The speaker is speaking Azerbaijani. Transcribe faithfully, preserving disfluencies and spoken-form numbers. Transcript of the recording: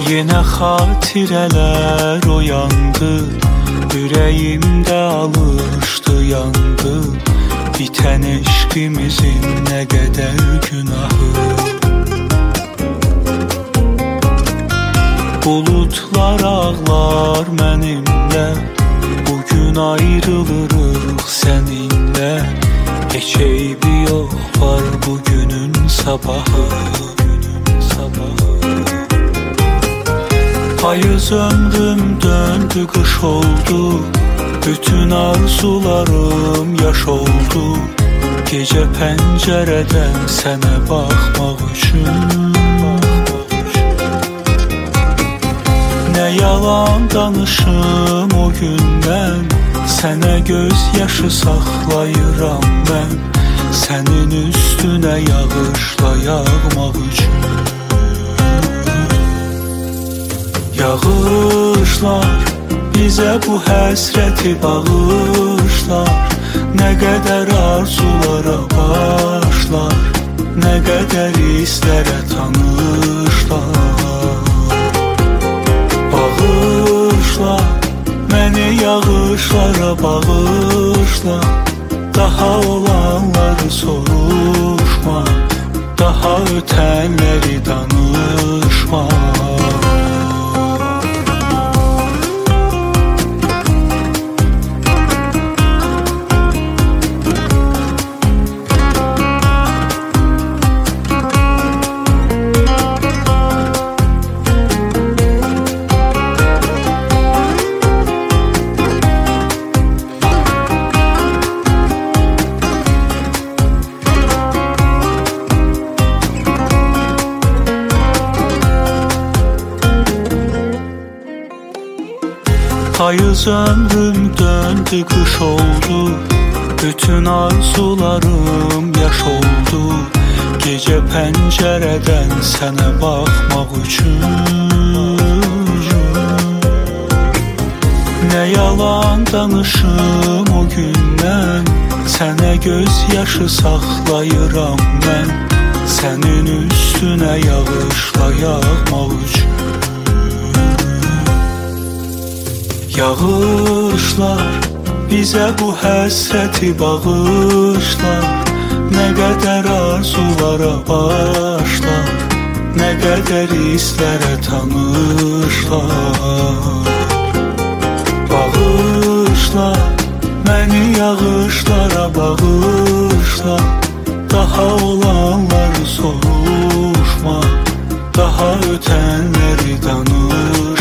Yenə xatirələr oyandı, ürəyimdə alışdı, yandı. Bitən eşqimizin nə qədər günahı. Bulutlar ağlar mənimlə, bugün ayrılırıq səninlə. Heç eybi yox var bugünün sabahı. Payız ömrüm döndü, qış oldu, bütün arzularım yaş oldu. Gecə pəncərədən sənə baxmaq üçün. Nə yalan danışım o gündən, sənə göz yaşı saxlayıram mən. Sənin üstünə yağışla yağmaq üçün. Yağışlar bizə bu həsrəti bağışlar. Nə qədər arzulara başlar, nə qədər hisslərə tanışlar. Bağışla, məni yağışlara bağışla. Daha olanları soruşma, daha ötənləri danışma. Payız ömrüm döndü, qış oldu, bütün arzularım yaş oldu. Gecə pəncərədən sənə baxmaq üçün. Nə yalan danışım o gündən, sənə göz yaşı saxlayıram mən. Sənin üstünə yağışla yağmaq üçün. Yağışlar bizə bu həsrəti bağışlar. Nə qədər arzulara başlar, nə qədər hisslərə tanışlar. Bağışla, məni yağışlara bağışla. Daha olanları soruşma, daha ötənləri danışma.